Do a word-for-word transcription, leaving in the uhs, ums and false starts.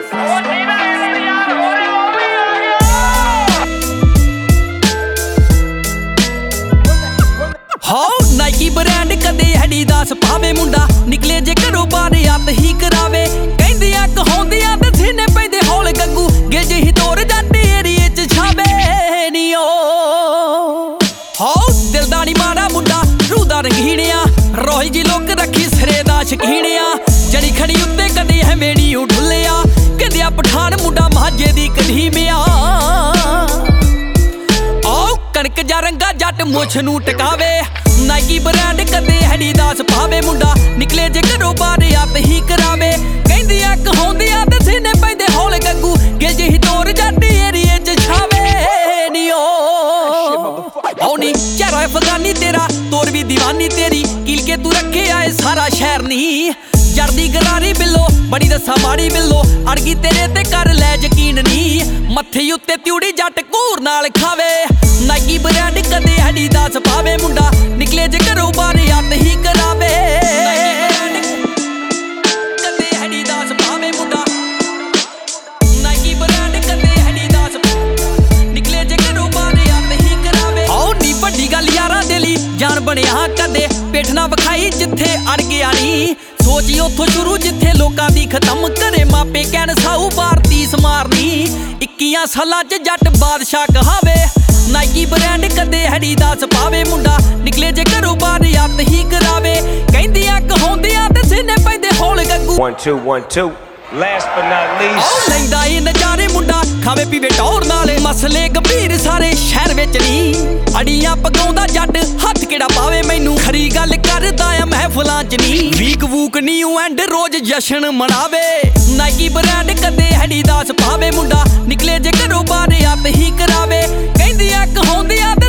Nike brand कदे Adidas पावे मुंडा निकले जे घरों बाहर हत्थ ही करावे कहंदियां कहाउंदियां ते सीने पैंदे हौल गग्गू गिज ही दौर जट एरिए च छावे नी ओ हो दिलदानी मारा मुंडा रूह दा रंगीनिया रोही जी लोक रखी सिरे दा शकीनिया जड़ी खड़ी उत्ते कदे है मेड़ी ढुलिया कदिया पठान मुंडा माजे दी कदीमिया कणक जा रंगा जट मुछ नू टकावे नाइकी ब्रांड कदे एडिडास पावे मुंडा निकले जे घरों बाहर हत्थ ही करावे कहंदियां कहाउंदियां ते सीने पैंदे हौल गग्गू गिज ही दौर जट एरिए च छावे नी ओ औनी चेहरा अफगानी तेरा तोर भी दीवानी तेरी किल के तू रखे आए सारा शहर नी जरदी गरारी बिल्लो बड़ी दसा माड़ी बिल्लो अड़गी तेरे ते कर लै यकीन नी मत्थे उत्ते त्यूड़ी जट घूर नाल खावे नाइकी ब्रांड कदे एडिडास पावे मुंडा निकले जे घरों बाहर हत्थ ही करावे कदे एडिडास पावे मुंडा नाइकी ब्रांड कदे एडिडास निकले जे घरों बाहर हत्थ ही करावे आओ नी बड़ी गल यारां दे लई जान बनिया कदे पिठ ना विखाई जिथे अड़ गया नी सोची उथों शुरू जिथे लोकां दी खत्म करे मापे कहन साहू भारती समारनी इक्कियां सालां च जट बादशाह कहावे नाइकी ब्रांड कदे एडिडास पावे मुंडा निकले जे घरों बाहर हत्थ ही करावे कहंदियां कहाउंदियां ते सीने पैंदे हौल Gaggu one two one two last but not least ओ लैंदा ए नजारे मुंडा खावे पीवे टौर नाल मसले गंभीर सारे शहर विच नी अड़ियां पगाउंदा जट हत्थ केड़ा पावे मैनू खरी गल करदा आ महफिलां च नी वीक वूक न्यू एंड रोज जशन मनावे नाइकी ब्रांड कदे एडिडास पावे मुंडा निकले जे घरों बाहर हत्थ ही करावे कहंदियां कहाउंदियां